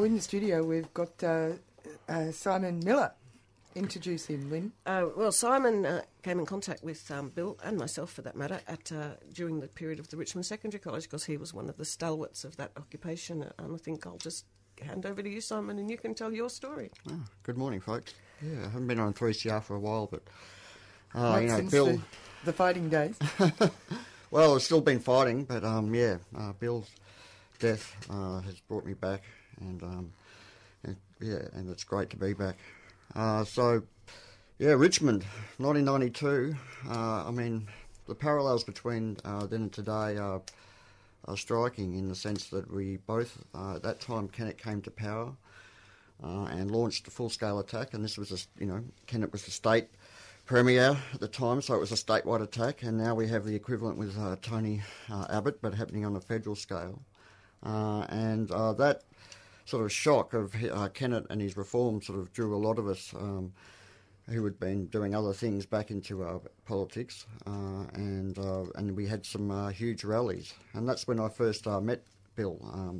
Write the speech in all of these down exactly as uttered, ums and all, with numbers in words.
in the studio we've got uh, uh, Simon Miller. Introduce him, Lynn. Uh, well, Simon uh, came in contact with um, Bill, and myself for that matter, at uh, during the period of the Richmond Secondary College, because he was one of the stalwarts of that occupation. And I think I'll just hand over to you, Simon, and you can tell your story. Oh, good morning, folks. Yeah, I haven't been on three C R for a while, but uh, Not you know, since Bill. The, the fighting days. Well, I've still been fighting, but um, yeah, uh, Bill's death uh, has brought me back, and, um, and yeah, and it's great to be back. Uh, so, yeah, Richmond, nineteen ninety-two. Uh, I mean, the parallels between uh, then and today are, are striking in the sense that we both, uh, at that time, Kennett came to power uh, and launched a full-scale attack, and this was, a, you know, Kennett was the state premier at the time, so it was a statewide attack, and now we have the equivalent with uh, Tony uh, Abbott, but happening on a federal scale. Uh, and uh, that sort of shock of uh, Kennett and his reform sort of drew a lot of us um, who had been doing other things back into uh, politics, uh, and uh, and we had some uh, huge rallies, and that's when I first uh, met Bill. Um,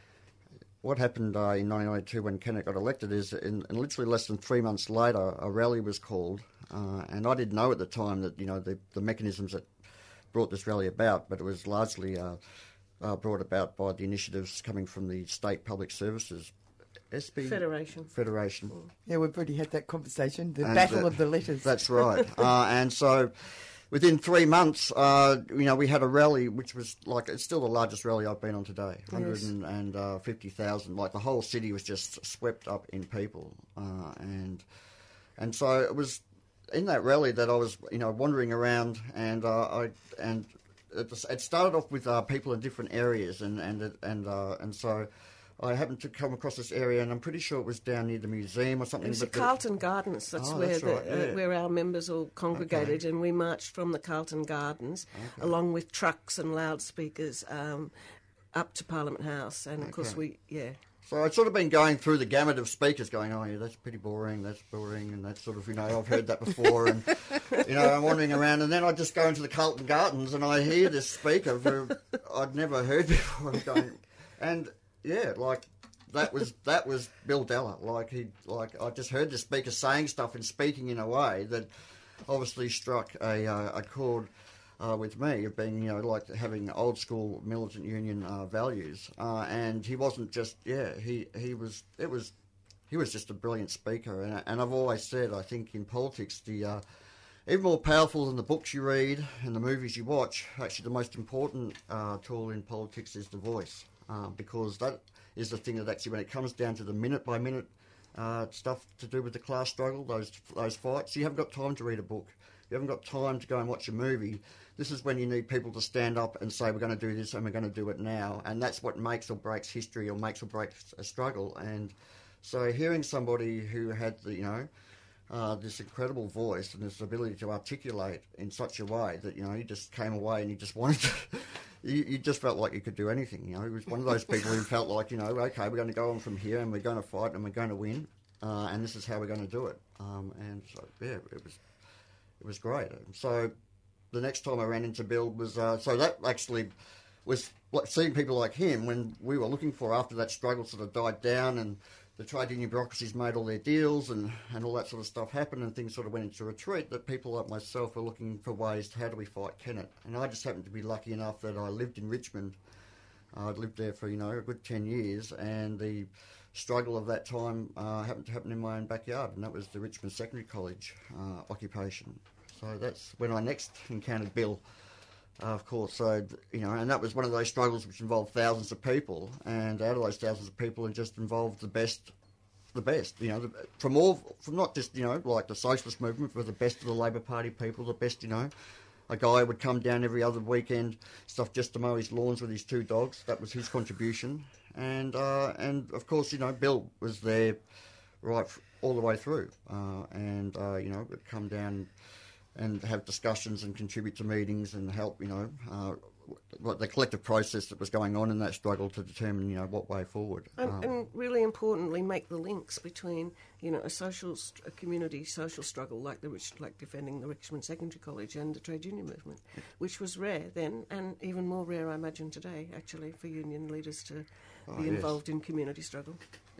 what happened uh, in nineteen ninety-two when Kennett got elected is, in, in literally less than three months later, a rally was called, uh, and I didn't know at the time that you know the, the mechanisms that brought this rally about, but it was largely uh, Uh, brought about by the initiatives coming from the State Public Services S B Federation. Federation. Yeah, we've already had that conversation, the And battle uh, of the letters. That's right. uh, and so within three months, uh, you know, we had a rally which was like, it's still the largest rally I've been on today, Yes. one hundred fifty thousand. Like the whole city was just swept up in people. Uh, and and so it was in that rally that I was, you know, wandering around and uh, I and it started off with uh, people in different areas, and and and uh, and so I happened to come across this area, and I'm pretty sure it was down near the museum or something. It was but the Carlton Gardens. That's oh, where that's the, right, yeah. uh, where our members all congregated, Okay. and we marched from the Carlton Gardens, Okay. along with trucks and loudspeakers, um, up to Parliament House, and of course Okay. we yeah. So I'd sort of been going through the gamut of speakers going, oh, yeah, that's pretty boring, that's boring, and that's sort of, you know, I've heard that before, and, you know, I'm wandering around, and then I just go into the Carlton Gardens, and I hear this speaker who I'd never heard before, I'm going, and, yeah, like, that was that was Bill Della. Like, he, like I just heard the speaker saying stuff and speaking in a way that obviously struck a, uh, a chord Uh, with me of being, you know, like having old school militant union uh, values, uh, and he wasn't just, yeah, he, he was, it was, he was just a brilliant speaker, and, and I've always said, I think in politics, the uh, even more powerful than the books you read and the movies you watch, actually the most important uh, tool in politics is the voice, uh, because that is the thing that actually, when it comes down to the minute by minute uh, stuff to do with the class struggle, those those fights, you haven't got time to read a book. You haven't got time to go and watch a movie. This is when you need people to stand up and say, we're going to do this and we're going to do it now. And that's what makes or breaks history or makes or breaks a struggle. And so hearing somebody who had, the, you know, uh, this incredible voice and this ability to articulate in such a way that, you know, you just came away and you just wanted to, you, you just felt like you could do anything. You know, he was one of those people who felt like, you know, okay, we're going to go on from here and we're going to fight and we're going to win. Uh, and this is how we're going to do it. Um, and so, yeah, it was... It was great. So the next time I ran into Bill was, uh, so that actually was like seeing people like him when we were looking for, after that struggle sort of died down and the trade union bureaucracies made all their deals and, and all that sort of stuff happened and things sort of went into retreat, that people like myself were looking for ways to, how do we fight Kennett? And I just happened to be lucky enough that I lived in Richmond. Uh, I'd lived there for, you know, a good ten years, and the struggle of that time uh, happened to happen in my own backyard, and that was the Richmond Secondary College uh, occupation. So that's when I next encountered Bill, uh, of course. So, you know, and that was one of those struggles which involved thousands of people, and out of those thousands of people, it just involved the best, the best, you know, the, from all, from not just, you know, like the socialist movement, but the best of the Labor Party people, the best, you know. A guy would come down every other weekend, stuff just to mow his lawns with his two dogs. That was his contribution. And, uh, and of course, you know, Bill was there right all the way through. Uh, and, uh, you know, would come down and have discussions and contribute to meetings and help, you know, uh, what the collective process that was going on in that struggle to determine, you know, what way forward. And, um, and really importantly, make the links between, you know, a social, st- a community social struggle like the Rich, like defending the Richmond Secondary College and the trade union movement, which was rare then, and even more rare, I imagine, today, actually, for union leaders to Oh, be yes. involved in community struggle.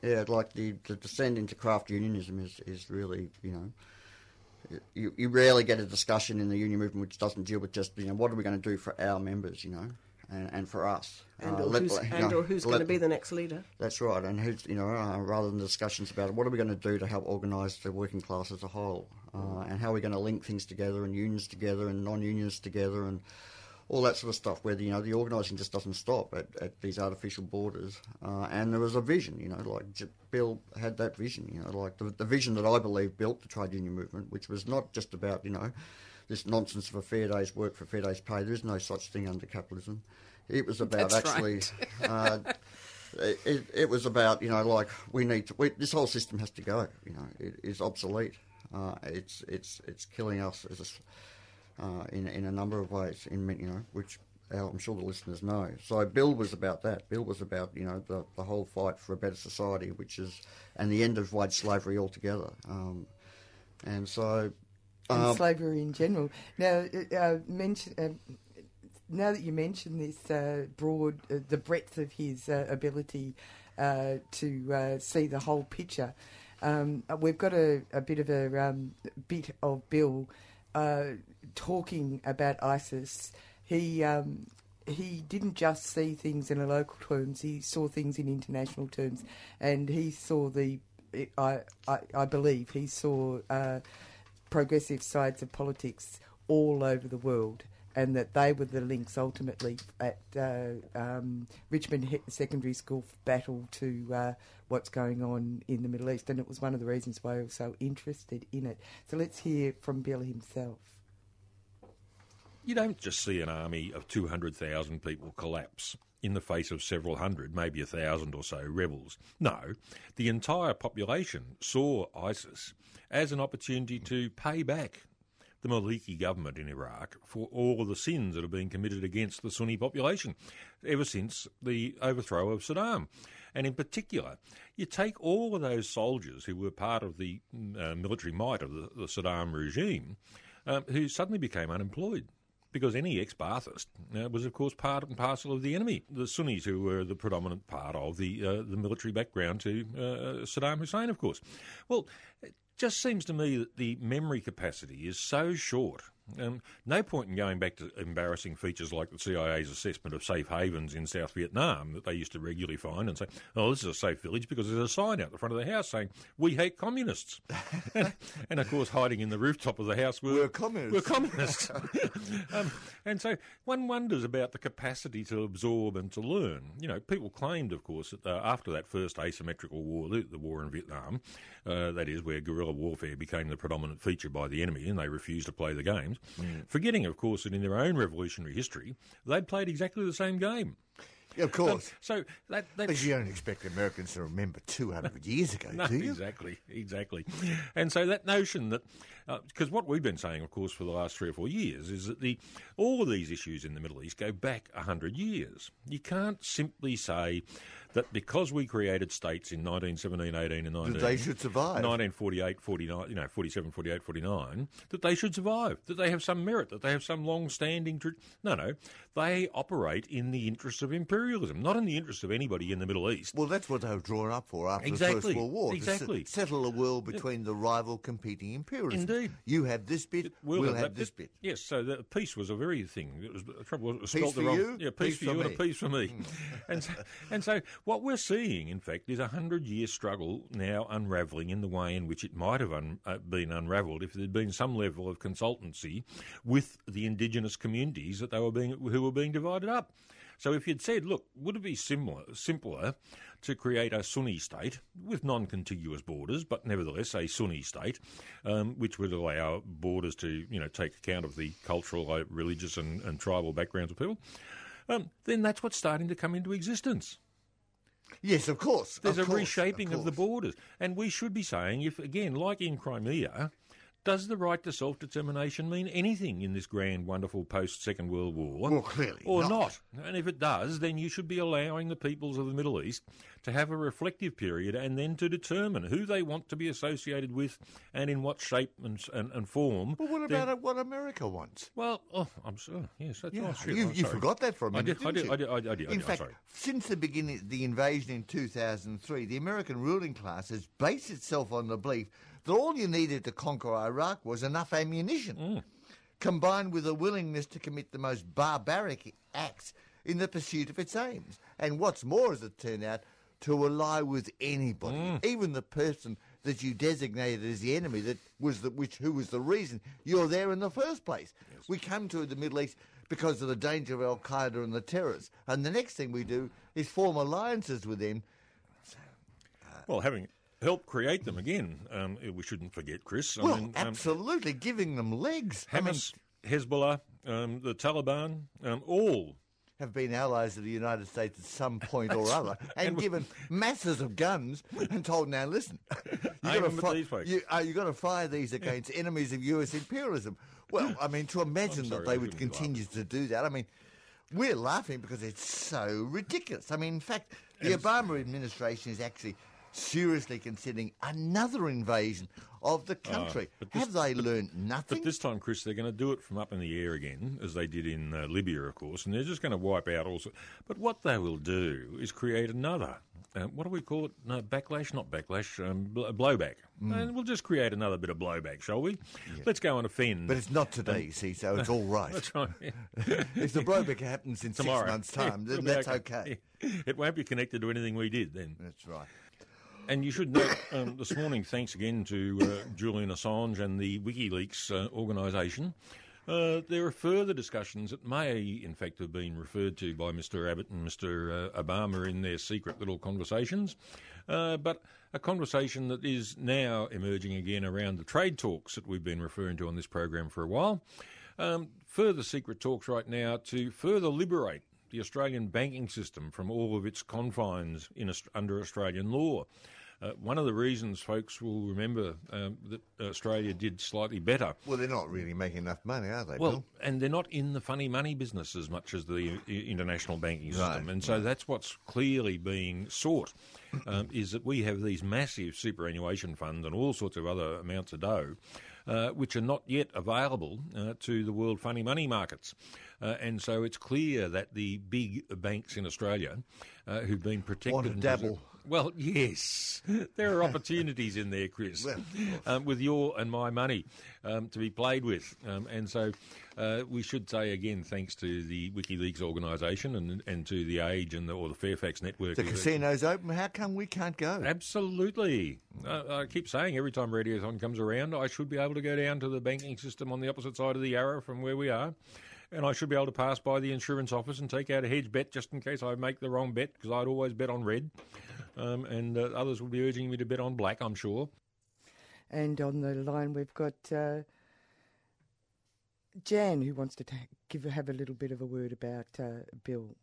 Yeah, like the, the descent into craft unionism is, is really, you know, you, you rarely get a discussion in the union movement which doesn't deal with just, you know, what are we going to do for our members, you know, and, and for us. And uh, or let, who's, you and know, or who's let, going to be the next leader. That's right, and who's, you know, uh, rather than discussions about what are we going to do to help organise the working class as a whole, uh, and how are we going to link things together, and unions together, and non-unions together, and all that sort of stuff, where the, you know, the organising just doesn't stop at, at these artificial borders. Uh, and there was a vision, you know, like J- Bill had that vision, you know, like the, the vision that I believe built the trade union movement, which was not just about, you know, this nonsense of a fair day's work for a fair day's pay. There is no such thing under capitalism. It was about That's actually... Right. uh, it, it was about, you know, like we need to... We, this whole system has to go, you know, it is obsolete. Uh, it's it's it's killing us as a... Uh, in in a number of ways, in you know, which I'm sure the listeners know. So Bill was about that. Bill was about, you know, the, the whole fight for a better society, which is, and the end of white slavery altogether. Um, and so, um, and slavery in general. Now, uh, mention. Uh, now that you mention this uh, broad, uh, the breadth of his uh, ability uh, to uh, see the whole picture, um, we've got a, a bit of a um, bit of Bill. Uh, talking about ISIS, he um, he didn't just see things in a local terms. He saw things in international terms, and he saw the. I I, I believe he saw uh, progressive sides of politics all over the world, and that they were the links ultimately at uh, um, Richmond Secondary School battle to uh, what's going on in the Middle East, and it was one of the reasons why I was so interested in it. So let's hear from Bill himself. You don't just see an army of two hundred thousand people collapse in the face of several hundred, maybe a thousand or so rebels. No, the entire population saw ISIS as an opportunity to pay back the Maliki government in Iraq for all of the sins that have been committed against the Sunni population ever since the overthrow of Saddam. And in particular, you take all of those soldiers who were part of the uh, military might of the, the Saddam regime, um, who suddenly became unemployed. Because any ex-Ba'athist uh, was, of course, part and parcel of the enemy, the Sunnis, who were the predominant part of the uh, the military background to uh, Saddam Hussein, of course. Well, it just seems to me that the memory capacity is so short. Um, no point in going back to embarrassing features like the C I A's assessment of safe havens in South Vietnam that they used to regularly find and say, oh, this is a safe village because there's a sign out the front of the house saying, we hate communists. and, and, of course, hiding in the rooftop of the house were, we're communists. We're communists. um, and so one wonders about the capacity to absorb and to learn. You know, people claimed, of course, that uh, after that first asymmetrical war, the, the war in Vietnam, uh, that is where guerrilla warfare became the predominant feature by the enemy and they refused to play the game, Mm. forgetting, of course, that in their own revolutionary history, they'd played exactly the same game. Yeah, of course. Um, so that, that But you don't expect Americans to remember two hundred years ago, no, do you? Exactly, exactly. And so that notion that, because uh, what we've been saying, of course, for the last three or four years is that the all of these issues in the Middle East go back one hundred years. You can't simply say that because we created states in nineteen seventeen, eighteen and nineteen... That they should survive. nineteen forty-eight, forty-nine, you know, forty-seven, forty-eight, forty-nine, that they should survive, that they have some merit, that they have some long-standing... Tr- no, no. They operate in the interests of imperialism, not in the interests of anybody in the Middle East. Well, that's what they were drawn up for after Exactly, the First World War. exactly. To s- settle a world between the rival competing imperialisms. Indeed. You have this bit, We'll, we'll, have, have that this bit. Yes, so the peace was a very thing. It was the trouble. Was it was Peace spelt for the wrong. you, Yeah, peace, peace for for you, and me. a peace for me. and so, and so, what we're seeing, in fact, is a hundred-year struggle now unravelling in the way in which it might have un, uh, been unravelled if there'd been some level of consultancy with the indigenous communities that they were being who were being divided up. So if you'd said, look, would it be similar, simpler to create a Sunni state with non-contiguous borders, but nevertheless a Sunni state, um, which would allow borders to, you know, take account of the cultural, uh, religious and, and tribal backgrounds of people, um, then that's what's starting to come into existence. Yes, of course. There's of a course, reshaping of, of the course. borders. And we should be saying, if again, like in Crimea, Does the right to self-determination mean anything in this grand, wonderful post-Second World War? Well, clearly Or not. not. And if it does, then you should be allowing the peoples of the Middle East to have a reflective period and then to determine who they want to be associated with and in what shape and, and, and form. But what Then- about what America wants? Well, oh, I'm sorry. Yes, that's Yeah, oh, shit, you, I'm you sorry. forgot that for a I minute, did, I didn't did, you? I did, I did, I did, I In did, I'm fact, sorry. since the beginning, the invasion in two thousand three, the American ruling class has based itself on the belief that all you needed to conquer Iraq was enough ammunition, Mm. combined with a willingness to commit the most barbaric acts in the pursuit of its aims. And what's more, as it turned out, to ally with anybody, Mm. even the person that you designated as the enemy, that was the which who was the reason you're there in the first place. We come to the Middle East because of the danger of Al Qaeda and the terrorists, and the next thing we do is form alliances with them. Well, having helped create them again, um, we shouldn't forget, Chris. I Well, mean, um, absolutely, giving them legs. I mean, Hamas, Hezbollah, um, the Taliban, um, all have been allies of the United States at some point or other, and, And we- given masses of guns and told, now listen, you Aim got them at these folks. you, uh, you got to fire these against enemies of U S imperialism. Well, I mean, to imagine sorry, that I they would shouldn't be continue to do that, I mean, we're laughing because it's so ridiculous. I mean, in fact, the Obama administration is actually seriously considering another invasion of the country. but this- have they learned nothing? But this time, Chris, they're going to do it from up in the air again, as they did in uh, Libya, of course, and they're just going to wipe out also. But what they will do is create another, uh, what do we call it? No, backlash, not backlash, um, bl- blowback. And we'll just create another bit of blowback, shall we? Let's go and offend. But it's not today, you see, so it's all right. That's right. If the blowback happens in Tomorrow. six months' time, It'll then be that's okay. It won't be connected to anything we did then. That's right. And you should note um, this morning, thanks again to uh, Julian Assange and the WikiLeaks uh, organisation, uh, there are further discussions that may, in fact, have been referred to by Mister Abbott and Mister Uh, Obama in their secret little conversations, uh, but a conversation that is now emerging again around the trade talks that we've been referring to on this program for a while. Um, further secret talks right now to further liberate the Australian banking system from all of its confines in, under Australian law. Uh, one of the reasons folks will remember um, that Australia did slightly better. Well, they're not really making enough money, are they, Well, Bill? and they're not in the funny money business as much as the i- international banking system. Right, And so that's what's clearly being sought, um, is that we have these massive superannuation funds and all sorts of other amounts of dough, uh, which are not yet available uh, to the world funny money markets. Uh, and so it's clear that the big banks in Australia uh, who've been protected... Want to and dabble. Well, yes, there are opportunities in there, Chris, Well, um, with your and my money um, to be played with. Um, and so uh, we should say again, thanks to the WikiLeaks organisation and, and to the Age and the, or the Fairfax Network. the casino's open. How come we can't go? Absolutely. Uh, I keep saying every time Radiothon comes around, I should be able to go down to the banking system on the opposite side of the Yarra from where we are. And I should be able to pass by the insurance office and take out a hedge bet just in case I make the wrong bet, because I'd always bet on red. Um, and uh, others will be urging me to bet on black, I'm sure. And on the line, we've got uh, Jan, who wants to ta- give have a little bit of a word about uh, Bill.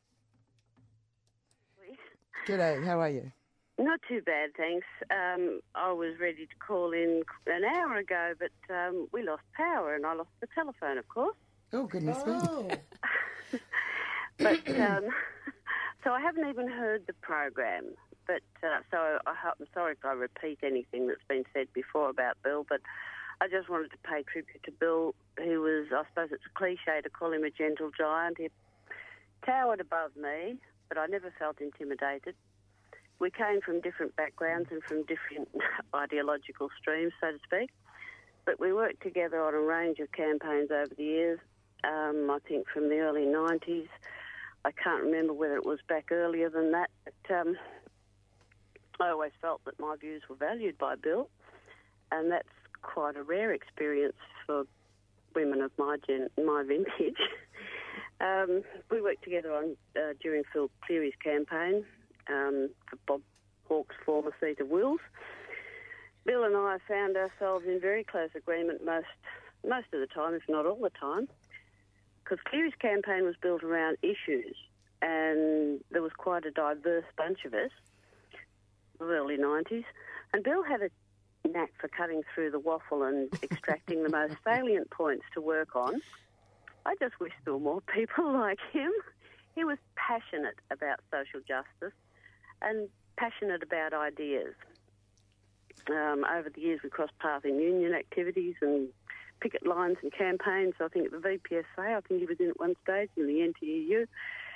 G'day, how are you? Not too bad, thanks. Um, I was ready to call in an hour ago, but um, we lost power and I lost the telephone, of course. Oh, goodness me. Oh, But um, so I haven't even heard the program. But uh, so I, I'm sorry if I repeat anything that's been said before about Bill, but I just wanted to pay tribute to Bill, who was, I suppose it's a cliche to call him a gentle giant. He towered above me, but I never felt intimidated. We came from different backgrounds and from different ideological streams, so to speak, but we worked together on a range of campaigns over the years. Um, I think from the early nineties. I can't remember whether it was back earlier than that, but um, I always felt that my views were valued by Bill, and that's quite a rare experience for women of my gen- my vintage. um, we worked together on uh, during Phil Cleary's campaign um, for Bob Hawke's former seat of Wills. Bill and I found ourselves in very close agreement most most of the time, if not all the time, because Cleary's campaign was built around issues, and there was quite a diverse bunch of us, the early nineties, and Bill had a knack for cutting through the waffle and extracting the most salient points to work on. I just wish there were more people like him. He was passionate about social justice and passionate about ideas. Um, over the years, we crossed paths in union activities and picket lines and campaigns. I think at the V P S A, I think he was in at one stage, in the N T E U.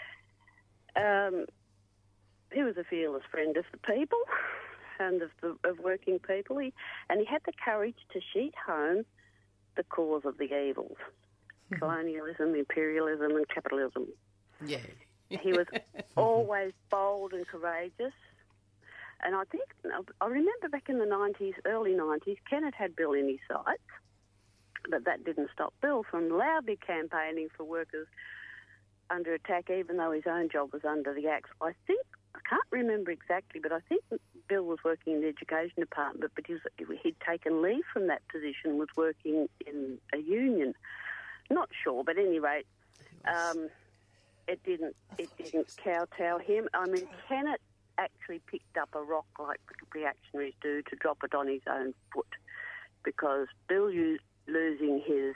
Um, he was a fearless friend of the people and of, the, of working people. He, and he had the courage to sheet home the cause of the evils, mm-hmm. colonialism, imperialism and capitalism. Yeah. He was always bold and courageous. And I think, I remember back in the nineties, early nineties, Kennett had Bill in his sights, but that didn't stop Bill from loudly campaigning for workers under attack, even though his own job was under the axe. I think, I can't remember exactly, but I think Bill was working in the education department, but he was, he'd taken leave from that position, was working in a union. Not sure, but at any rate, um, it didn't it didn't kowtow him. I mean, Kennett actually picked up a rock like reactionaries do to drop it on his own foot, because Bill used losing his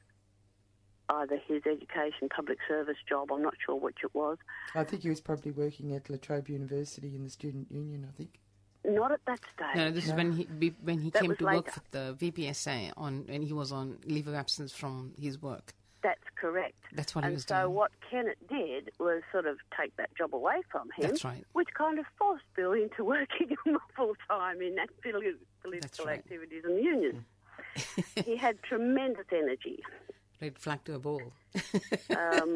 either his education public service job, I'm not sure which it was. I think he was probably working at La Trobe University in the student union, I think. Not at that stage. No, this No. is when he be- when he That came was to later. work for the V P S A on, and he was on leave of absence from his work. That's correct. That's what he and was so doing. what Kennett did was sort of take that job away from him. That's right. Which kind of forced Bill into working full time in that poli- political right. activities and the union. He had tremendous energy. Red flag to a ball. Um,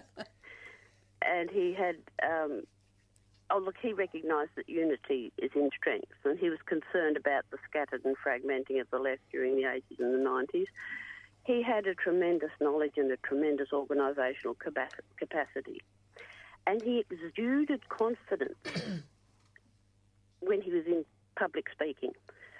and he had, um, oh look, he recognised that unity is in strength, and he was concerned about the scattered and fragmenting of the left during the eighties and the nineties. He had a tremendous knowledge and a tremendous organisational capacity, and he exuded confidence when he was in public speaking.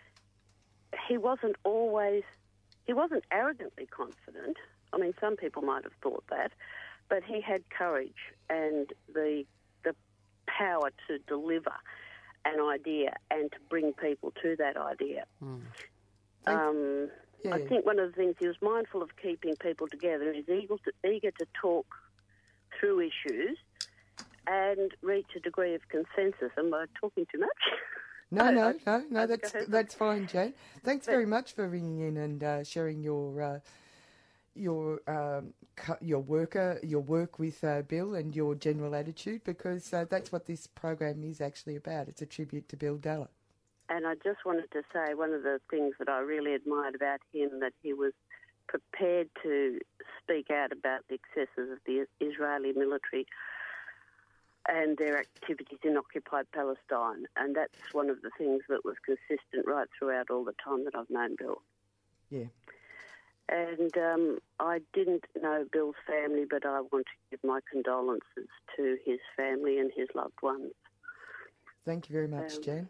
He wasn't always, he wasn't arrogantly confident. I mean, some people might have thought that, but he had courage and the the power to deliver an idea and to bring people to that idea. Mm. Um, Yeah. I think one of the things, he was mindful of keeping people together, and he's eager to, eager to talk through issues and reach a degree of consensus. Am I talking too much? No, I- no, I- no, no, I- that's I- that's fine, Jane. Thanks But- very much for ringing in and uh, sharing your uh, your um, cu- your worker your work with uh, Bill and your general attitude, because uh, that's what this program is actually about. It's a tribute to Bill Dalla. And I just wanted to say one of the things that I really admired about him, that he was prepared to speak out about the excesses of the Israeli military and their activities in occupied Palestine. And that's one of the things that was consistent right throughout all the time that I've known Bill. Yeah. And um, I didn't know Bill's family, but I want to give my condolences to his family and his loved ones. Thank you very much, Um, Jane.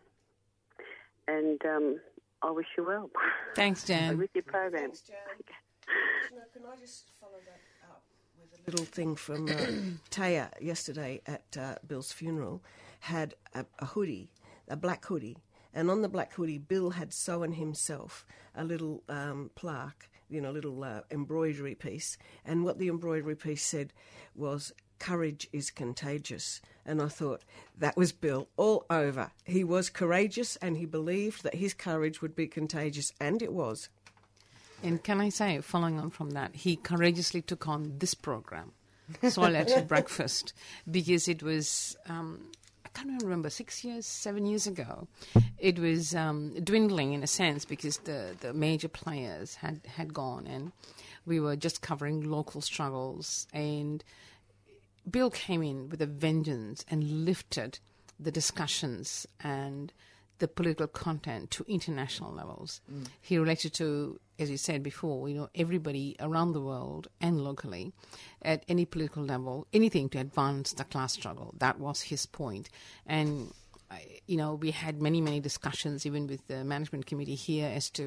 And um, I wish you well. Thanks, Jan. With your program. Thanks, Jan. No, can I just follow that up with a little thing from uh, Taya yesterday at uh, Bill's funeral? Had a, a hoodie, a black hoodie, and on the black hoodie, Bill had sewn himself a little um, plaque, you know, a little uh, embroidery piece, and what the embroidery piece said was, "Courage is contagious." And I thought, that was Bill all over. He was courageous and he believed that his courage would be contagious, and it was. And can I say, following on from that, he courageously took on this program, Soil Attitude Breakfast, because it was, um, I can't even remember, six years, seven years ago, it was um, dwindling in a sense because the, the major players had, had gone, and we were just covering local struggles, and Bill came in with a vengeance and lifted the discussions and the political content to international levels. Mm. He related to, as you said before, you know, everybody around the world and locally at any political level, anything to advance the class struggle. That was his point. And, you know, we had many, many discussions even with the management committee here as to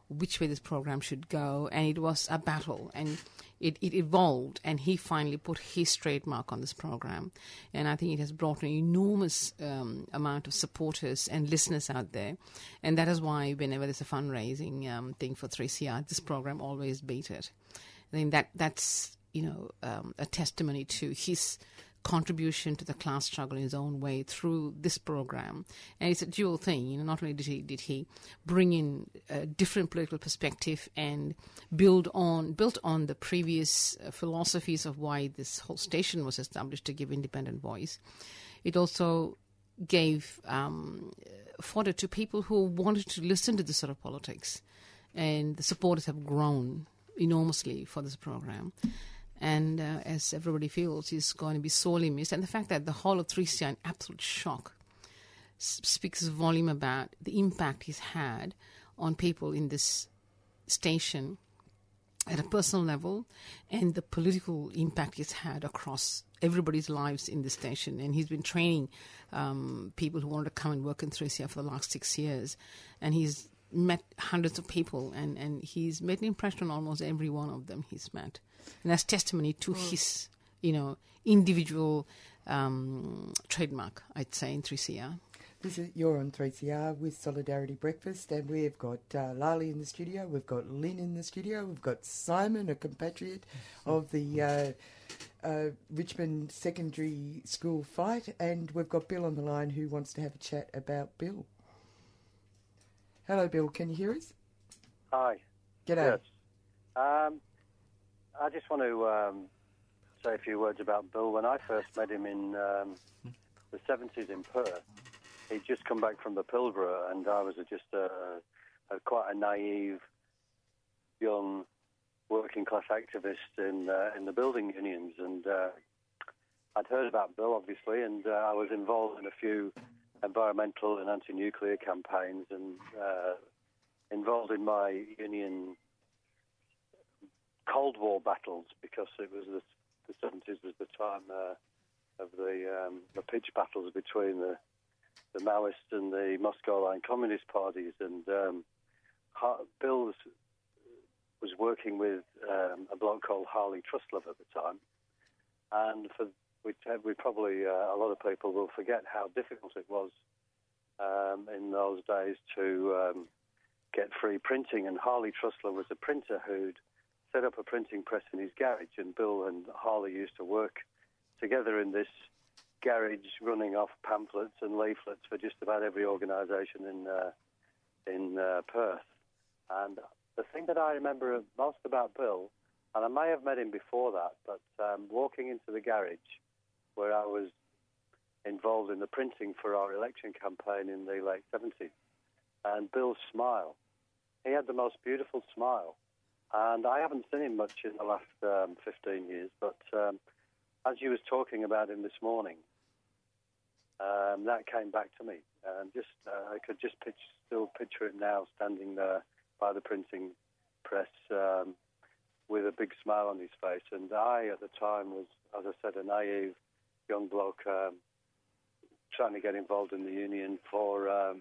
which way this program should go, and it was a battle, and it, it evolved, and he finally put his trademark on this program, and I think it has brought an enormous um, amount of supporters and listeners out there, and that is why whenever there's a fundraising um, thing for three C R, this program always beat it. I think that that's you know um, a testimony to his contribution to the class struggle in his own way through this program. And it's a dual thing. You know, not only did he did he bring in a different political perspective and build on built on the previous uh, philosophies of why this whole station was established to give independent voice. It also gave um, fodder to people who wanted to listen to this sort of politics, and the supporters have grown enormously for this program. And uh, as everybody feels, he's going to be sorely missed. And the fact that the whole of three C R in absolute shock s- speaks volume about the impact he's had on people in this station at a personal level, and the political impact he's had across everybody's lives in this station. And he's been training um, people who wanted to come and work in three C R for the last six years. And he's met hundreds of people, and, and he's made an impression on almost every one of them he's met. And that's testimony to mm. his, you know, individual um, trademark, I'd say, in three C R. This is, you're on three C R with Solidarity Breakfast, and we've got uh, Lali in the studio, we've got Lynn in the studio, we've got Simon, a compatriot of the uh, uh, Richmond Secondary School fight, and we've got Bill on the line who wants to have a chat about Bill. Hello, Bill. Can you hear us? Hi. G'day. Yes. Um, I just want to um, say a few words about Bill. When I first met him in um, the seventies in Perth, he'd just come back from the Pilbara, and I was a, just a, a quite a naive, young, working-class activist in uh, in the building unions. And uh, I'd heard about Bill, obviously, and uh, I was involved in a few environmental and anti-nuclear campaigns, and uh, involved in my union Cold War battles, because it was the, the seventies was the time uh, of the um, the pitch battles between the the Maoist and the Moscow Line Communist parties, and um, Bill was, was working with um, a bloke called Harley Truslove at the time, and for we we probably uh, a lot of people will forget how difficult it was um, in those days to um, get free printing, and Harley Truslove was a printer who'd set up a printing press in his garage, and Bill and Harley used to work together in this garage, running off pamphlets and leaflets for just about every organisation in uh, in uh, Perth. And the thing that I remember most about Bill, and I may have met him before that, but um, walking into the garage where I was involved in the printing for our election campaign in the late seventies, and Bill's smile. He had the most beautiful smile. And I haven't seen him much in the last um, fifteen years, but um, as you was talking about him this morning, um, that came back to me. And just uh, I could just pitch, still picture him now, standing there by the printing press um, with a big smile on his face. And I, at the time, was, as I said, a naive young bloke um, trying to get involved in the union for... Um,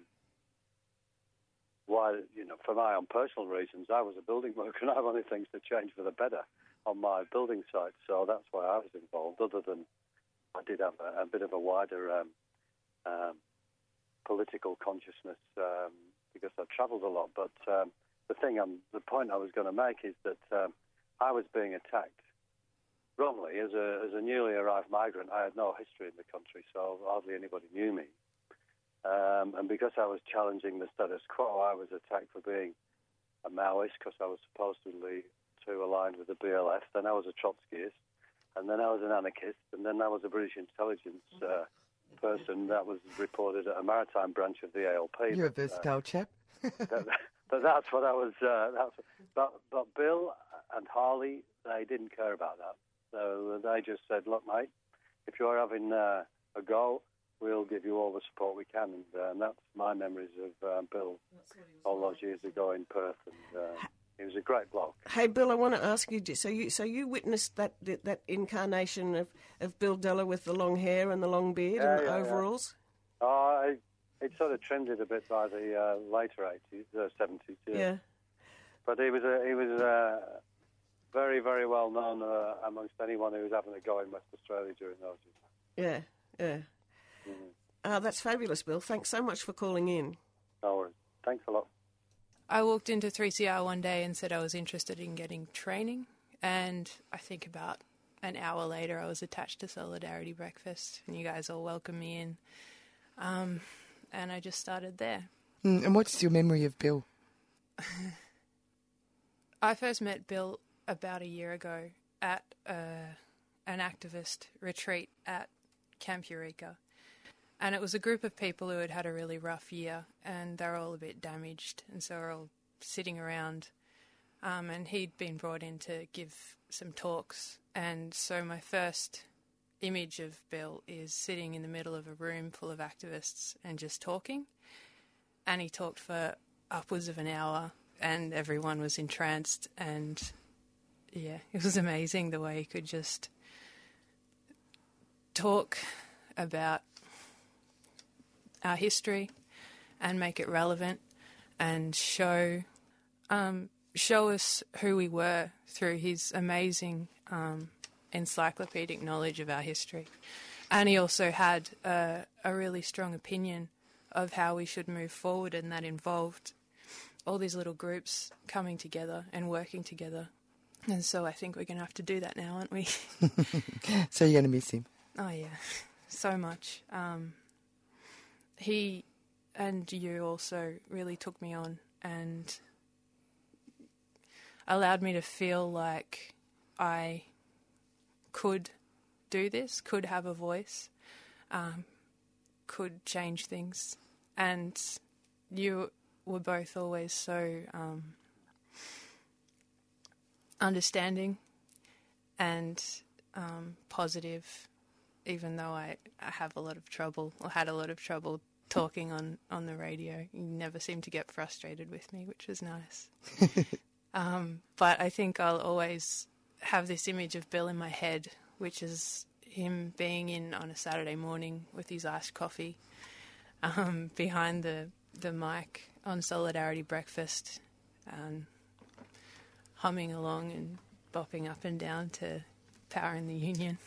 Why, you know, for my own personal reasons, I was a building worker and I wanted things to change for the better on my building site. So that's why I was involved, other than I did have a, a bit of a wider um, um, political consciousness um, because I travelled a lot. But um, the thing, I'm, the point I was going to make is that um, I was being attacked wrongly. As a, as a newly arrived migrant, I had no history in the country, so hardly anybody knew me. Um, and because I was challenging the status quo, I was attacked for being a Maoist because I was supposedly too aligned with the B L F. Then I was a Trotskyist, and then I was an anarchist, and then I was a British intelligence uh, person that was reported at a maritime branch of the A L P. You're a versatile uh, chap. that, but that's what I was. Uh, that's, but, but Bill and Harley, they didn't care about that. So they just said, "Look, mate, if you're having uh, a go, we'll give you all the support we can." And, uh, and that's my memories of uh, Bill all those years ago in Perth. And uh, he was a great bloke. Hey, Bill, I want to ask you, so you so you witnessed that that incarnation of, of Bill Della with the long hair and the long beard yeah, and the yeah, overalls? Yeah. Oh, it, it sort of trended a bit by the uh, later eighties, uh, seventies, yeah. Yeah. but he was a, he was uh, very, very well known uh, amongst anyone who was having a go in West Australia during those years. Yeah, yeah. Mm-hmm. Uh, that's fabulous, Bill. Thanks so much for calling in. No worries. Thanks a lot. I walked into three C R one day and said I was interested in getting training, and I think about an hour later I was attached to Solidarity Breakfast, and you guys all welcomed me in, um, and I just started there. Mm, and what's your memory of Bill? I first met Bill about a year ago at uh, an activist retreat at Camp Eureka. And it was a group of people who had had a really rough year, and they were all a bit damaged, and so we're all sitting around. Um, and he'd been brought in to give some talks, and so my first image of Bill is sitting in the middle of a room full of activists and just talking. And he talked for upwards of an hour, and everyone was entranced, and yeah, it was amazing the way he could just talk about our history and make it relevant and show um, show us who we were through his amazing um, encyclopedic knowledge of our history. And he also had uh, a really strong opinion of how we should move forward, and that involved all these little groups coming together and working together. And so I think we're going to have to do that now, aren't we? So you're going to miss him? Oh, yeah, so much. Um, he and you also really took me on and allowed me to feel like I could do this, could have a voice, um, could change things. And you were both always so um, understanding and um, positive, even though I, I have a lot of trouble, or had a lot of trouble talking on, on the radio. You never seemed to get frustrated with me, which was nice. um, but I think I'll always have this image of Bill in my head, which is him being in on a Saturday morning with his iced coffee um, behind the, the mic on Solidarity Breakfast, um, humming along and bopping up and down to Power in the Union.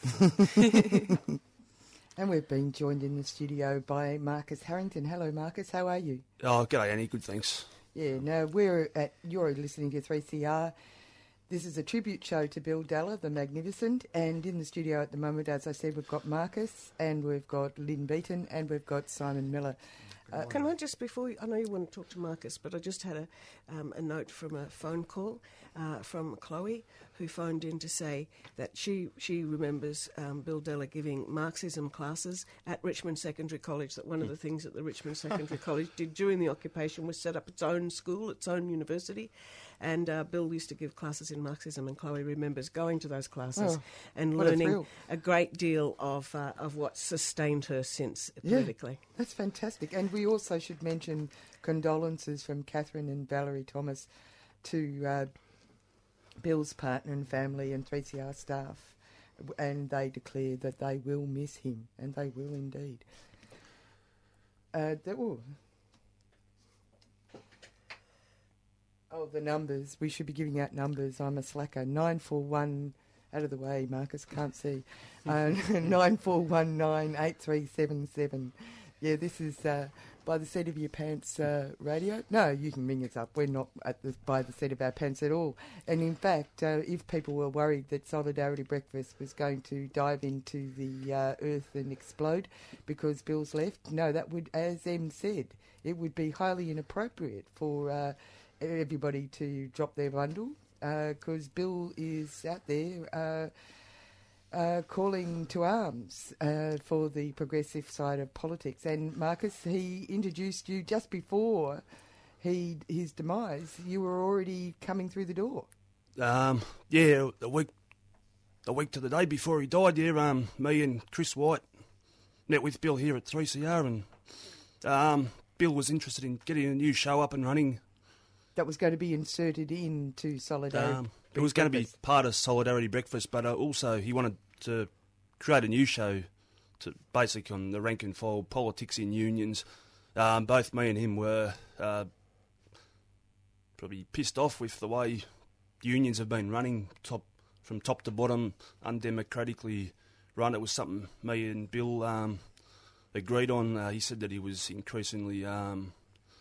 And we've been joined in the studio by Marcus Harrington. Hello, Marcus. How are you? Oh, g'day, Annie. Good, thanks. Yeah, no, we're at, you're listening to three C R. This is a tribute show to Bill Dalla, the Magnificent. And in the studio at the moment, as I said, we've got Marcus, and we've got Lynn Beaton, and we've got Simon Miller. Uh, Can I just, before, I know you want to talk to Marcus, but I just had a, um, a note from a phone call uh, from Chloe, who phoned in to say that she she remembers um, Bill Dalla giving Marxism classes at Richmond Secondary College, that one of the things that the Richmond Secondary College did during the occupation was set up its own school, its own university, and uh, Bill used to give classes in Marxism, and Chloe remembers going to those classes oh, and learning a, a great deal of uh, of what sustained her since politically. Yeah, that's fantastic. And we also should mention condolences from Catherine and Valerie Thomas to uh, Bill's partner and family and three C R staff, and they declare that they will miss him, and they will indeed. Uh, that, oh. oh, the numbers. We should be giving out numbers. I'm a slacker. nine four one, out of the way, Marcus, can't see. Uh, nine four one nine eight three seven seven. Yeah, this is uh, by the seat of your pants uh, radio. No, you can ring us up. We're not at the, by the seat of our pants at all. And in fact, uh, if people were worried that Solidarity Breakfast was going to dive into the uh, earth and explode because Bill's left, no, that would, as Em said, it would be highly inappropriate for uh, everybody to drop their bundle because uh, Bill is out there uh, Uh, calling to arms uh, for the progressive side of politics. And Marcus, he introduced you just before he his demise. You were already coming through the door. Um, yeah, the week, the week to the day before he died, yeah, um, me and Chris White met with Bill here at three C R, and um, Bill was interested in getting a new show up and running. That was going to be inserted into Solidarity. Um, It was going to be part of Solidarity Breakfast, but uh, also he wanted to create a new show, to basically on the rank and file politics in unions. Um, both me and him were uh, probably pissed off with the way unions have been running top from top to bottom, undemocratically run. It was something me and Bill um, agreed on. Uh, he said that he was increasingly um,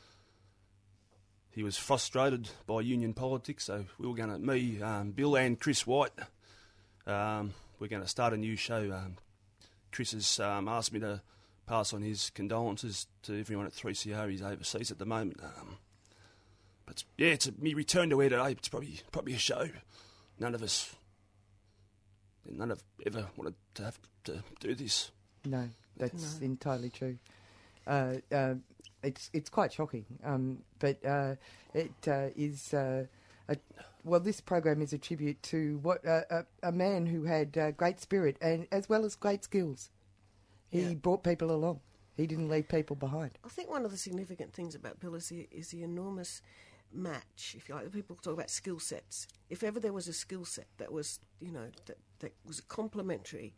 he was frustrated by union politics. So we were going to me, um, Bill, and Chris White. Um, we're going to start a new show. Um, Chris has um, asked me to pass on his condolences to everyone at three C R. He's overseas at the moment. Um, but yeah, it's a, me return to air today. It's probably probably a show. None of us, none of ever wanted to have to do this. No, that's No. entirely true. Uh, uh, it's it's quite shocking, um, but uh, it uh, is. Uh, a, well, this program is a tribute to what uh, a, a man who had uh, great spirit and as well as great skills. He Yeah. brought people along. He didn't leave people behind. I think one of the significant things about Bill is the, is the enormous match, if you like. People talk about skill sets. If ever there was a skill set that was, you know, that, that was complementary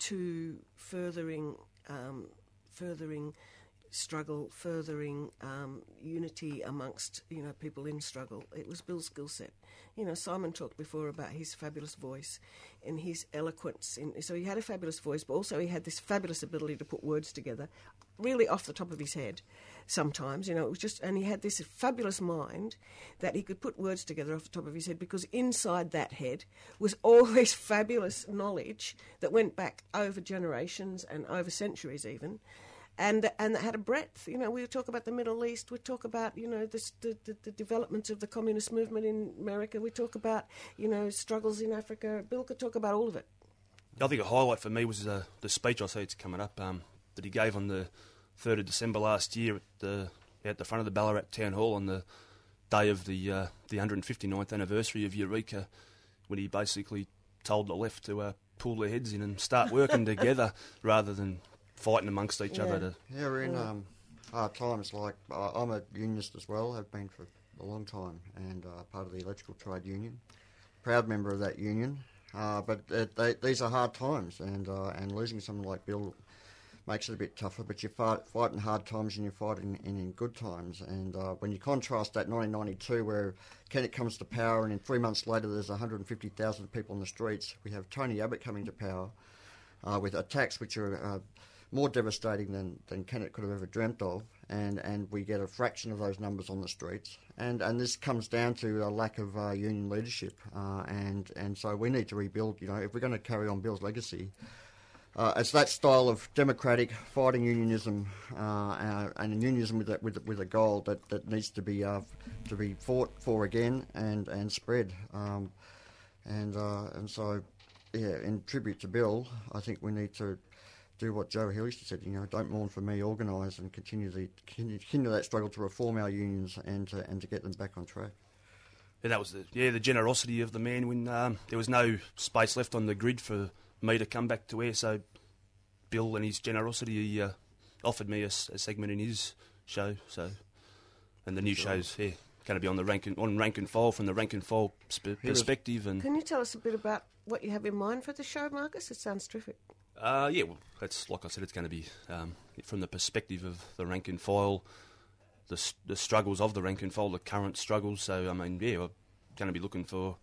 to furthering, um, furthering struggle, furthering um, unity amongst, you know, people in struggle, it was Bill's skill set. You know, Simon talked before about his fabulous voice and his eloquence. In, so he had a fabulous voice, but also he had this fabulous ability to put words together, really off the top of his head sometimes, you know, it was just, and he had this fabulous mind that he could put words together off the top of his head, because inside that head was all this fabulous knowledge that went back over generations and over centuries even. And and that had a breadth. You know, we would talk about the Middle East. We talk about, you know, this, the, the the developments of the communist movement in America. We talk about, you know, struggles in Africa. Bill could talk about all of it. I think a highlight for me was uh, the speech, I see it's coming up, um, that he gave on the third of December last year at the at the front of the Ballarat Town Hall on the day of the uh, the one hundred fifty-ninth anniversary of Eureka, when he basically told the left to uh, pull their heads in and start working together rather than fighting amongst each Yeah. other. To, Yeah, we're in um, hard times. Like uh, I'm a unionist as well. Have been for a long time, and uh, part of the Electrical Trade Union. Proud member of that union. Uh, but uh, they, these are hard times, and uh, and losing someone like Bill makes it a bit tougher. But you fight, fight in hard times, and you fight in, in, in good times. And uh, when you contrast that nineteen ninety-two, where Kennett comes to power, and in three months later there's one hundred fifty thousand people on the streets, we have Tony Abbott coming to power uh, with attacks which are uh, more devastating than, than Kennett could have ever dreamt of, and, and we get a fraction of those numbers on the streets. And and this comes down to a lack of uh, union leadership, uh, and, and so we need to rebuild, you know, if we're going to carry on Bill's legacy. Uh, it's that style of democratic fighting unionism uh, uh, and unionism with a, with, a, with a goal that, that needs to be uh, to be fought for again and, and spread. Um, and uh, and so, yeah, in tribute to Bill, I think we need to do what Joe Healy said, you know, don't mourn for me, organise and continue the continue that struggle to reform our unions and to, and to get them back on track. yeah, that was the yeah the generosity of the man when um, there was no space left on the grid for me to come back to air. So Bill and his generosity, he uh, offered me a, a segment in his show. So and the new show's yeah going to be on the rank and, on rank and file from the rank and file sp- perspective. And Can you tell us a bit about what you have in mind for the show, Marcus? It sounds terrific. Uh, yeah, well, that's like I said, it's going to be um, from the perspective of the rank and file, the s- the struggles of the rank and file, the current struggles. So, I mean, yeah, we're going to be looking for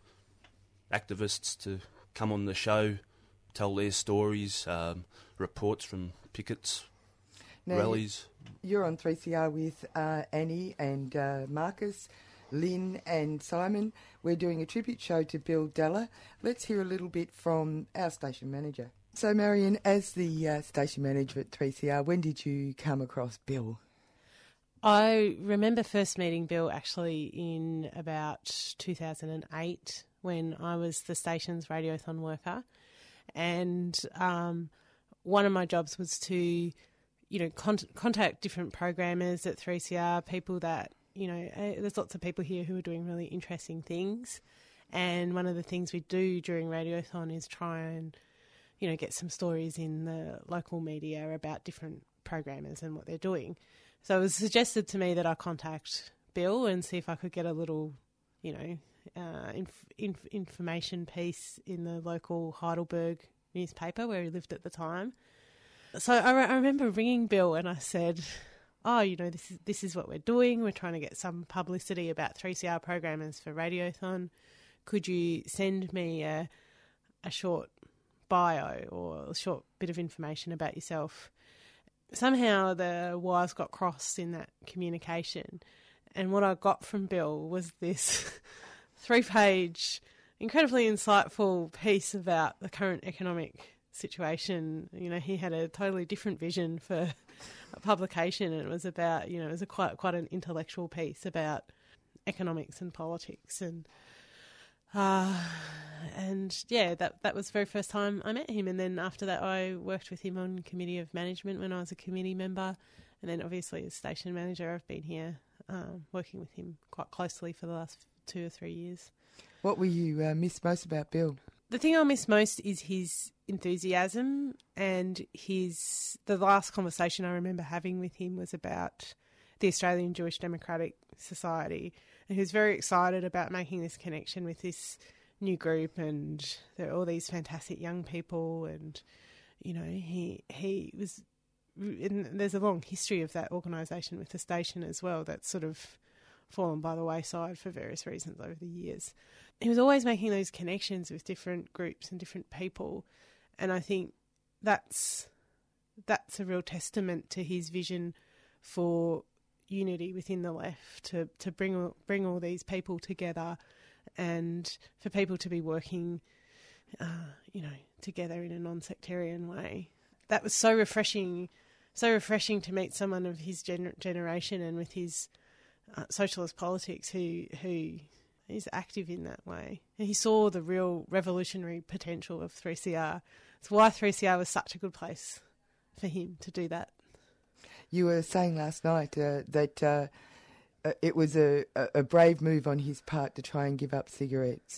activists to come on the show, tell their stories, um, reports from pickets, Now, rallies. You're on three C R with uh, Annie and uh, Marcus, Lynn and Simon. We're doing a tribute show to Bill Della. Let's hear a little bit from our station manager. So, Marion, as the uh, station manager at three C R, when did you come across Bill? I remember first meeting Bill actually in about two thousand eight when I was the station's radiothon worker. And um, one of my jobs was to, you know, con- contact different programmers at three C R, people that, you know, uh, there's lots of people here who are doing really interesting things. And one of the things we do during radiothon is try and, you know, get some stories in the local media about different programmers and what they're doing. So it was suggested to me that I contact Bill and see if I could get a little, you know, uh, inf- inf- information piece in the local Heidelberg newspaper where he lived at the time. So I, re- I remember ringing Bill and I said, oh, you know, this is this is what we're doing. We're trying to get some publicity about three C R programmers for Radiothon. Could you send me a a short bio or a short bit of information about yourself? Somehow the wires got crossed in that communication, and what I got from Bill was this three-page, incredibly insightful piece about the current economic situation. You know, he had a totally different vision for a publication, and it was about, you know, it was a quite quite an intellectual piece about economics and politics, and uh, and yeah, that that was the very first time I met him. And then after that, I worked with him on committee of management when I was a committee member, and then obviously as station manager, I've been here um, working with him quite closely for the last two or three years. What will you uh, miss most about Bill? The thing I miss most is his enthusiasm, and his the last conversation I remember having with him was about the Australian Jewish Democratic Society, and he was very excited about making this connection with this new group, and there are all these fantastic young people, and you know, he he was, and there's a long history of that organisation with the station as well that's sort of fallen by the wayside for various reasons over the years. He was always making those connections with different groups and different people, and I think that's that's a real testament to his vision for unity within the left, to to bring bring all these people together, and for people to be working, uh, you know, together in a non-sectarian way. That was so refreshing, so refreshing to meet someone of his gener- generation and with his uh, socialist politics who who. He's active in that way. And he saw the real revolutionary potential of three C R. It's why three C R was such a good place for him to do that. You were saying last night uh, that uh, uh, it was a, a brave move on his part to try and give up cigarettes.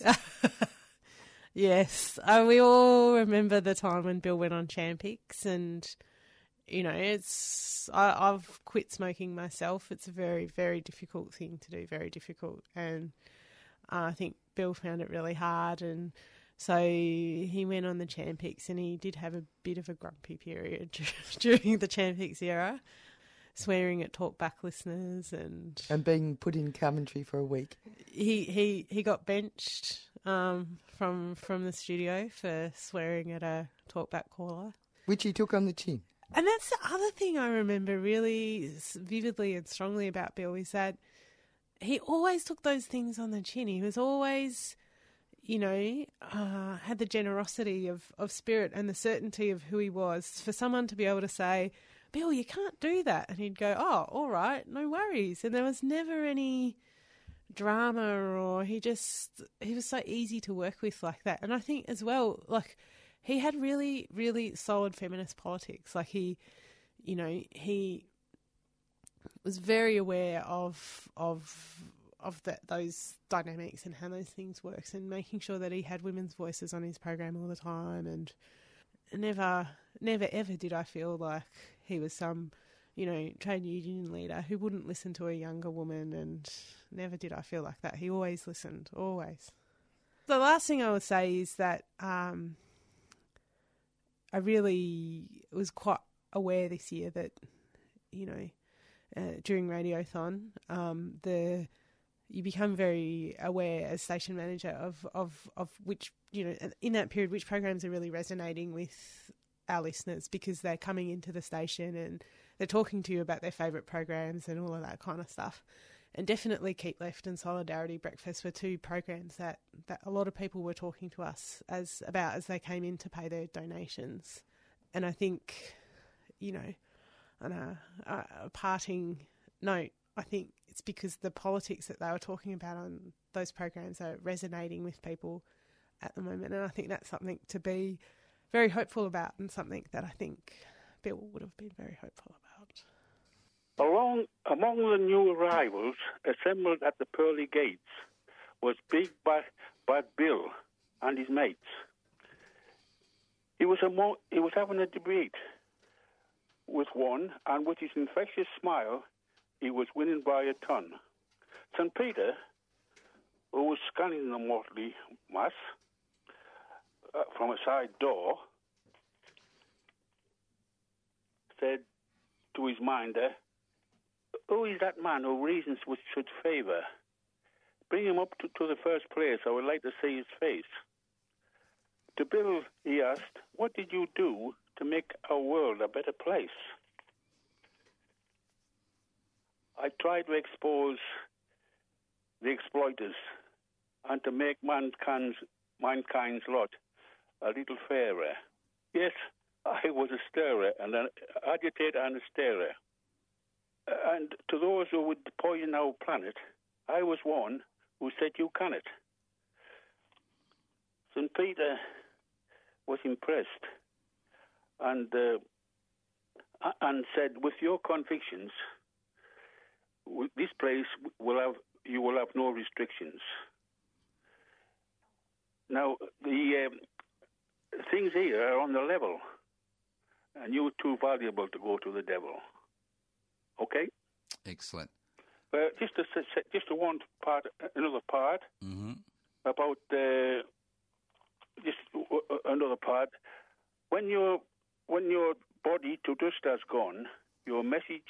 Yes. Uh, we all remember the time when Bill went on Champix, and, you know, it's I, I've quit smoking myself. It's a very, very difficult thing to do, very difficult. And Uh, I think Bill found it really hard, and so he went on the Champix, and he did have a bit of a grumpy period during the Champix era, swearing at talkback listeners and and being put in commentary for a week. He he, he got benched um, from from the studio for swearing at a talkback caller, which he took on the chin. And that's the other thing I remember really vividly and strongly about Bill, is that he always took those things on the chin. He was always, you know, uh, had the generosity of, of spirit and the certainty of who he was for someone to be able to say, Bill, you can't do that. And he'd go, oh, all right, no worries. And there was never any drama, or he just, he was so easy to work with like that. And I think as well, like, he had really, really solid feminist politics. Like he, you know, he was very aware of of of that those dynamics and how those things works, and making sure that he had women's voices on his program all the time. And never, never, ever did I feel like he was some, you know, trade union leader who wouldn't listen to a younger woman. And never did I feel like that. He always listened, always. The last thing I would say is that um, I really was quite aware this year that, you know, Uh, during Radiothon, um, the you become very aware as station manager of, of, of which, you know, in that period, which programs are really resonating with our listeners, because they're coming into the station and they're talking to you about their favourite programs and all of that kind of stuff. And definitely Keep Left and Solidarity Breakfast were two programs that, that a lot of people were talking to us as about as they came in to pay their donations. And I think, you know, on a, a parting note, I think it's because the politics that they were talking about on those programs are resonating with people at the moment. And I think that's something to be very hopeful about, and something that I think Bill would have been very hopeful about. Along, among the new arrivals assembled at the pearly gates was Big Bad, Bad Bill and his mates. He was, a mo- he was having a debate with one, and with his infectious smile, he was winning by a ton. Saint Peter, who was scanning the motley mass uh, from a side door, said to his minder, who is that man who reasons which should favour? Bring him up to, to the first place. I would like to see his face. To Bill, he asked, what did you do to make our world a better place? I tried to expose the exploiters and to make mankind's, mankind's lot a little fairer. Yes, I was a stirrer, and an agitator and a starer. And to those who would poison our planet, I was one who said you cannot. Saint Peter was impressed and uh, and said, with your convictions, with this place will have you will have no restrictions. Now the um, things here are on the level, and you're too valuable to go to the devil. Okay. Excellent. Uh, just to just to one part, another part mm-hmm. about uh, just another part. When your when your body to dust has gone, your message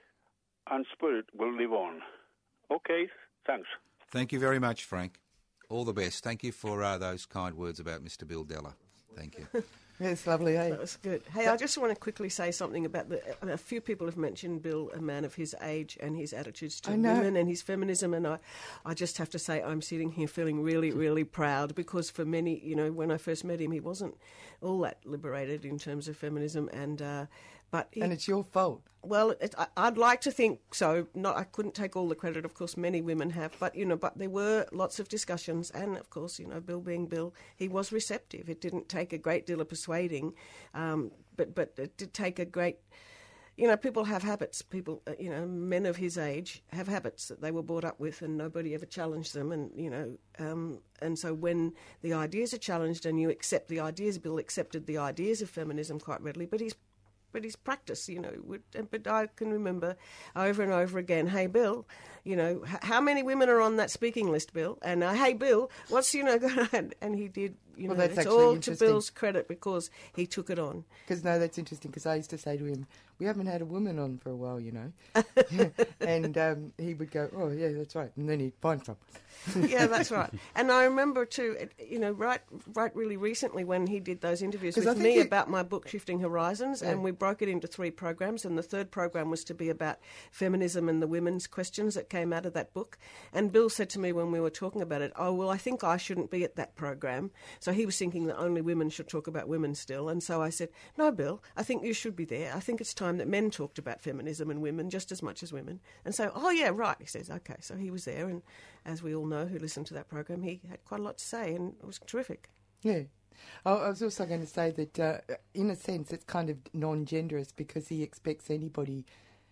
and spirit will live on. Okay. Thanks. Thank you very much, Frank. All the best. Thank you for uh, those kind words about Mister Bill Della. Thank you. Yes, lovely, eh? That was good. Hey, I just want to quickly say something about the. A few people have mentioned Bill, a man of his age, and his attitudes to women and his feminism. And I, I just have to say, I'm sitting here feeling really, really proud because for many, you know, when I first met him, he wasn't all that liberated in terms of feminism, and uh, but he, and it's your fault. Well, it, I, I'd like to think so. Not, I couldn't take all the credit. Of course, many women have, but you know, but there were lots of discussions, and of course, you know, Bill being Bill, he was receptive. It didn't take a great deal of persuading, um, but but it did take a great. You know, people have habits. People, uh, you know, men of his age have habits that they were brought up with, and nobody ever challenged them. And you know, um, and so when the ideas are challenged, and you accept the ideas, Bill accepted the ideas of feminism quite readily, but he's. But his practice, you know, would, but I can remember over and over again, hey, Bill, you know, h- how many women are on that speaking list, Bill? And, uh, hey, Bill, what's, you know, going on? And he did, you well, know, that's it's actually all to interesting. Bill's credit because he took it on. Because, no, that's interesting because I used to say to him, we haven't had a woman on for a while, you know. and um, he would go, oh, yeah, that's right. And then he'd find some. Yeah, that's right. And I remember, too, it, you know, right right really recently when he did those interviews with me it, about my book, Shifting Horizons, yeah. and we broke it into three programs, and the third program was to be about feminism and the women's questions that came out of that book. And Bill said to me when we were talking about it, oh, well, I think I shouldn't be at that program. So he was thinking that only women should talk about women still. And so I said, no, Bill, I think you should be there. I think it's time that men talked about feminism and women just as much as women. And so, oh, yeah, right, he says, okay. So he was there, and as we all know who listened to that program, he had quite a lot to say, and it was terrific. Yeah. I was also going to say that, uh, in a sense, it's kind of non-genderous because he expects anybody...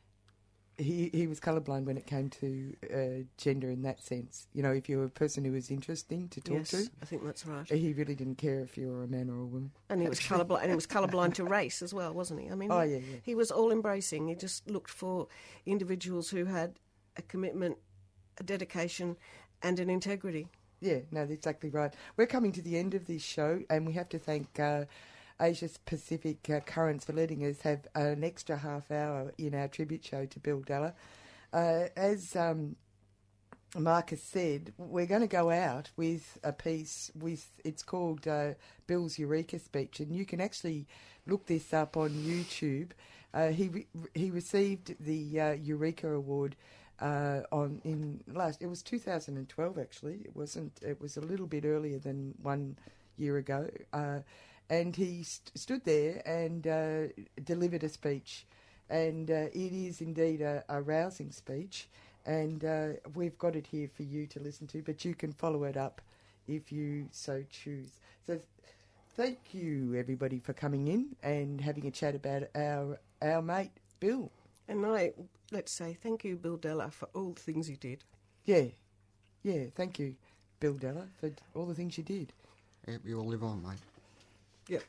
He he was colourblind when it came to uh, gender in that sense. You know, if you were a person who was interesting to talk yes, to... I think that's right. He really didn't care if you were a man or a woman. And he was colourblind, and he was colourblind to race as well, wasn't he? I mean, oh, he, yeah, yeah. he was all-embracing. He just looked for individuals who had a commitment, a dedication, and an integrity. Yeah, no, that's exactly right. We're coming to the end of this show, and we have to thank uh, Asia Pacific uh, Currents for letting us have an extra half hour in our tribute show to Bill Della. Uh, as um, Marcus said, we're going to go out with a piece with, it's called uh, Bill's Eureka Speech, and you can actually look this up on YouTube. Uh, he re- he received the uh, Eureka Award Uh, on in last it was two thousand twelve actually. It wasn't. It was a little bit earlier than one year ago. Uh, and he st- stood there and uh, delivered a speech, and uh, it is indeed a, a rousing speech. And uh, we've got it here for you to listen to, but you can follow it up if you so choose. So, thank you everybody for coming in and having a chat about our our mate Bill. And I, let's say, thank you, Bill Della, for all the things you did. Yeah, yeah, thank you, Bill Della, for all the things you did. Yep, you all live on, mate. Yep.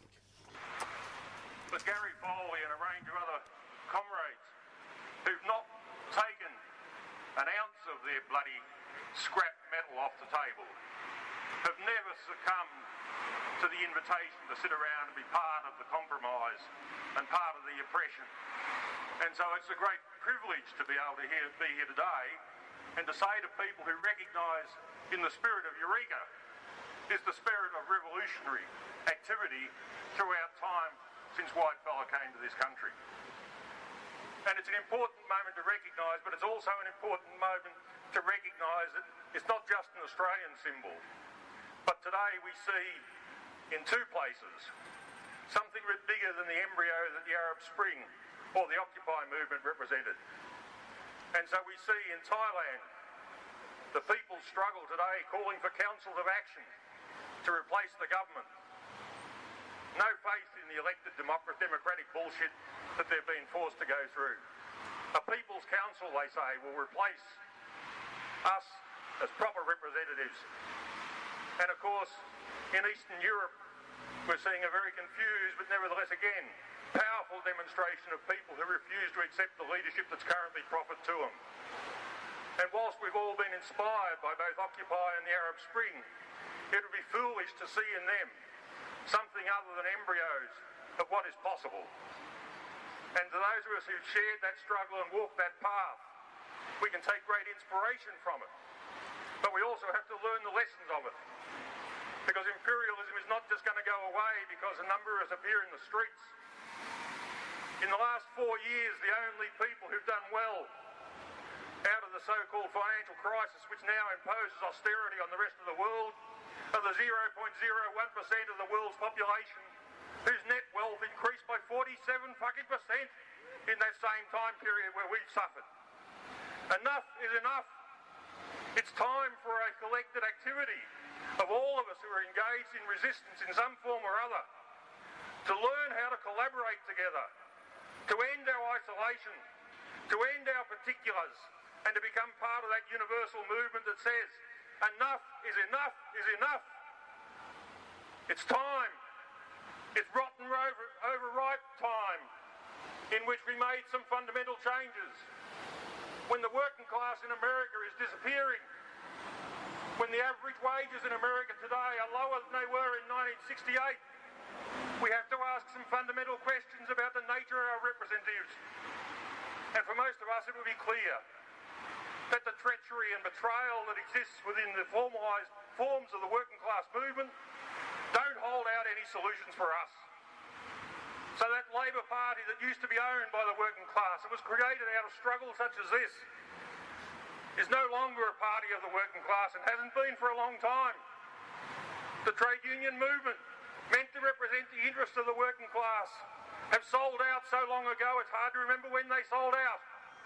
But Gary Foley and a range of other comrades who've not taken an ounce of their bloody scrap metal off the table have never succumbed to the invitation to sit around and be part of the compromise and part of the oppression. And so it's a great privilege to be able to hear, be here today and to say to people who recognise in the spirit of Eureka is the spirit of revolutionary activity throughout time since whitefellow came to this country. And it's an important moment to recognise, but it's also an important moment to recognise that it's not just an Australian symbol, but today we see in two places something a bit bigger than the embryo that the Arab Spring or the Occupy movement represented. And so we see in Thailand the people's struggle today calling for councils of action to replace the government. No faith in the elected democratic bullshit that they're being forced to go through. A People's Council, they say, will replace us as proper representatives. And of course, in Eastern Europe, we're seeing a very confused, but nevertheless again, powerful demonstration of people who refuse to accept the leadership that's currently proffered to them. And whilst we've all been inspired by both Occupy and the Arab Spring, it would be foolish to see in them something other than embryos of what is possible. And to those of us who've shared that struggle and walked that path, we can take great inspiration from it. But we also have to learn the lessons of it. Because imperialism is not just going to go away because a number of us appear in the streets. In the last four years, the only people who've done well out of the so-called financial crisis, which now imposes austerity on the rest of the world, are the zero point zero one percent of the world's population whose net wealth increased by forty-seven fucking percent in that same time period where we've suffered. Enough is enough. It's time for a collected activity of all of us who are engaged in resistance in some form or other to learn how to collaborate together, to end our isolation, to end our particulars, and to become part of that universal movement that says enough is enough is enough. It's time. It's rotten over, overripe time in which we made some fundamental changes. When the working class in America is disappearing, when the average wages in America today are lower than they were in nineteen sixty-eight, we have to ask some fundamental questions about the nature of our representatives. And for most of us, it will be clear that the treachery and betrayal that exists within the formalised forms of the working class movement don't hold out any solutions for us. So that Labor Party that used to be owned by the working class, that was created out of struggles such as this, is no longer a party of the working class and hasn't been for a long time. The trade union movement, meant to represent the interests of the working class, have sold out so long ago it's hard to remember when they sold out.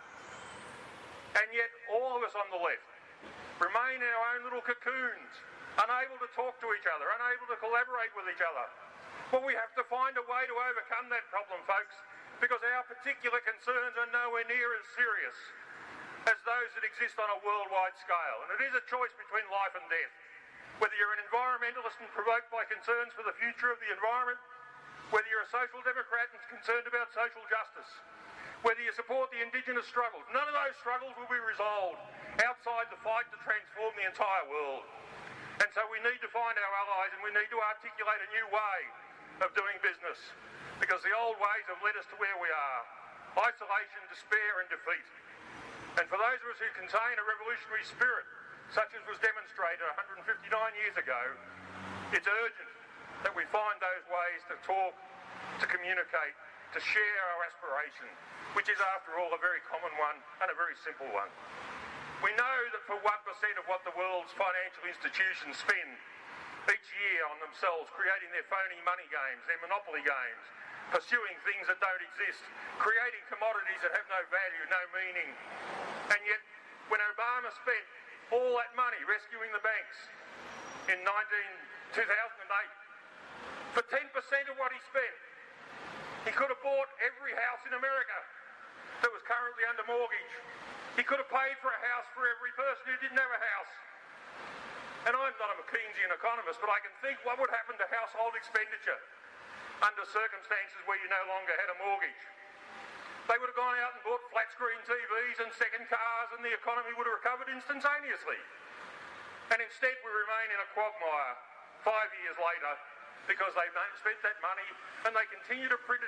And yet all of us on the left remain in our own little cocoons, unable to talk to each other, unable to collaborate with each other. Well, we have to find a way to overcome that problem, folks, because our particular concerns are nowhere near as serious as those that exist on a worldwide scale. And it is a choice between life and death. Whether you're an environmentalist and provoked by concerns for the future of the environment, whether you're a social democrat and concerned about social justice, whether you support the indigenous struggles, none of those struggles will be resolved outside the fight to transform the entire world. And so we need to find our allies and we need to articulate a new way of doing business, because the old ways have led us to where we are: isolation, despair and defeat. And for those of us who contain a revolutionary spirit, such as was demonstrated one hundred fifty-nine years ago, it's urgent that we find those ways to talk, to communicate, to share our aspiration, which is, after all, a very common one and a very simple one. We know that for one percent of what the world's financial institutions spend each year on themselves, creating their phony money games, their monopoly games, pursuing things that don't exist, creating commodities that have no value, no meaning. And yet, when Obama spent all that money rescuing the banks in two thousand eight, for ten percent of what he spent, he could have bought every house in America that was currently under mortgage. He could have paid for a house for every person who didn't have a house. And I'm not a Keynesian economist, but I can think what would happen to household expenditure under circumstances where you no longer had a mortgage. They would have gone out and bought flat-screen T Vs and second cars, and the economy would have recovered instantaneously. And instead we remain in a quagmire five years later because they've spent that money and they continue to print it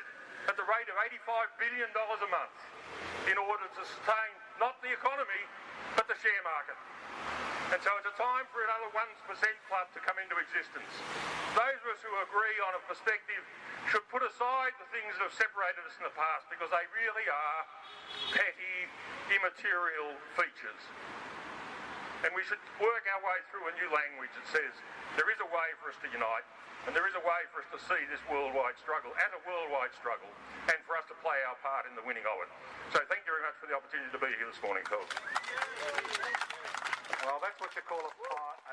at the rate of eighty-five billion dollars a month in order to sustain not the economy, but the share market. And so it's a time for another one percent club to come into existence. Those of us who agree on a perspective should put aside the things that have separated us in the past, because they really are petty, immaterial features. And we should work our way through a new language that says there is a way for us to unite, and there is a way for us to see this worldwide struggle as a worldwide struggle, and for us to play our part in the winning of it. So thank you very much for the opportunity to be here this morning, fellas. Well, that's what you call a fight.